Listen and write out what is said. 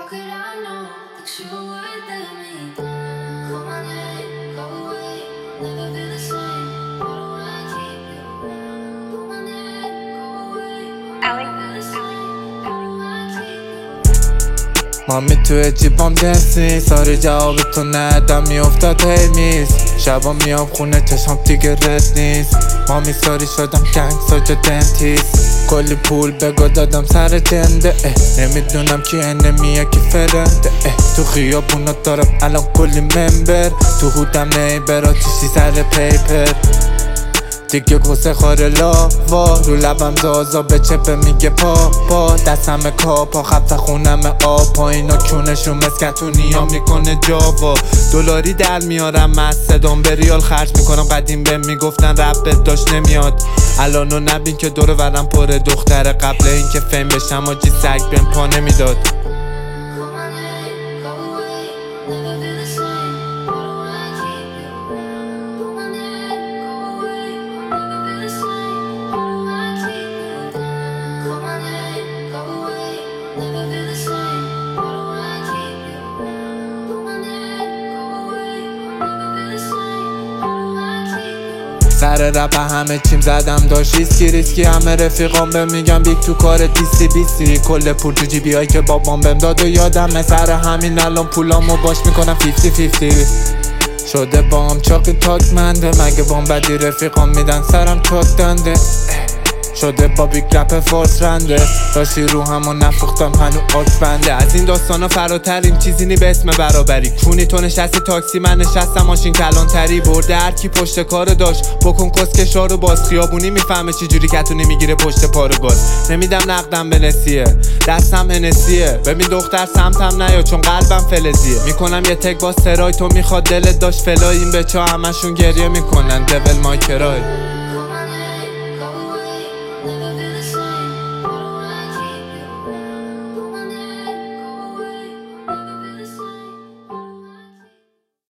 could I know that you would let me down? Call my name, go away, never be the same. Why do I keep you around? Call my name, go away, never be the same. Why do I keep you around? مامی توی جیبام دست نیست، آره جواب تو ندم میافتاد هی میز. شبا میام خونه چشم دیگه رد نیست. مامی ساری شدم گنگ ساجا دنتیست. کلی پول بگو دادم سر جنده، نمیدونم کی انمیه کی فرنده. تو خیابونا دارم الان کلی ممبر، تو هودم نیبرا چیشی سر پیپر. دیگه کسه خاره لاوا، رو لبم زازا به چپه میگه پا دستم کاپا خبت خونم آپا. اینا کونشون مسکتونی ها میکنه جاوا. دلاری در میارم از صدام به ریال خرج میکنم. قدیم بهم میگفتن رپت داشت نمیاد، الانو نبین که دور ورم پر دختر. قبل اینکه فیم بشم آجی سگ بهم پا نمیداد. سر رپ همه چیم زدم داشت ریسکی همه رفیقام بهم میگم بیگ تو کار دیسی بیسی. کل پول تو جیبی هایی که بابام بهم داد و یادمه. سر همین الان پولامو باش میکنم 50-50. شده بام چاقی تاک منده، مگه بام بدی رفیقام میدن سرم چاک دنده. شده با بیگ رپ فورس رنده، داشتی رو همو نفروختم هنو آک بنده. از این داستانا فراتریم چیزی نی به اسم برابری. کونی تو نشستی تاکسی من نشستم ماشین کلانتری. برده هر کی پشت کار داشت بکن کسکشارو باز. خیابونی میفهمه چی جوری کتونی میگیره پشت پارو گاز. نمیدم نقدم به نسیه دستم هنسیه. ببین دختر سمتم نیا چون قلبم فلزیه. میکنم یه تک با سرای تو میخواد دلت داشت فلای. این بچه ها همشون گریه میکنن دول مایکرای. Never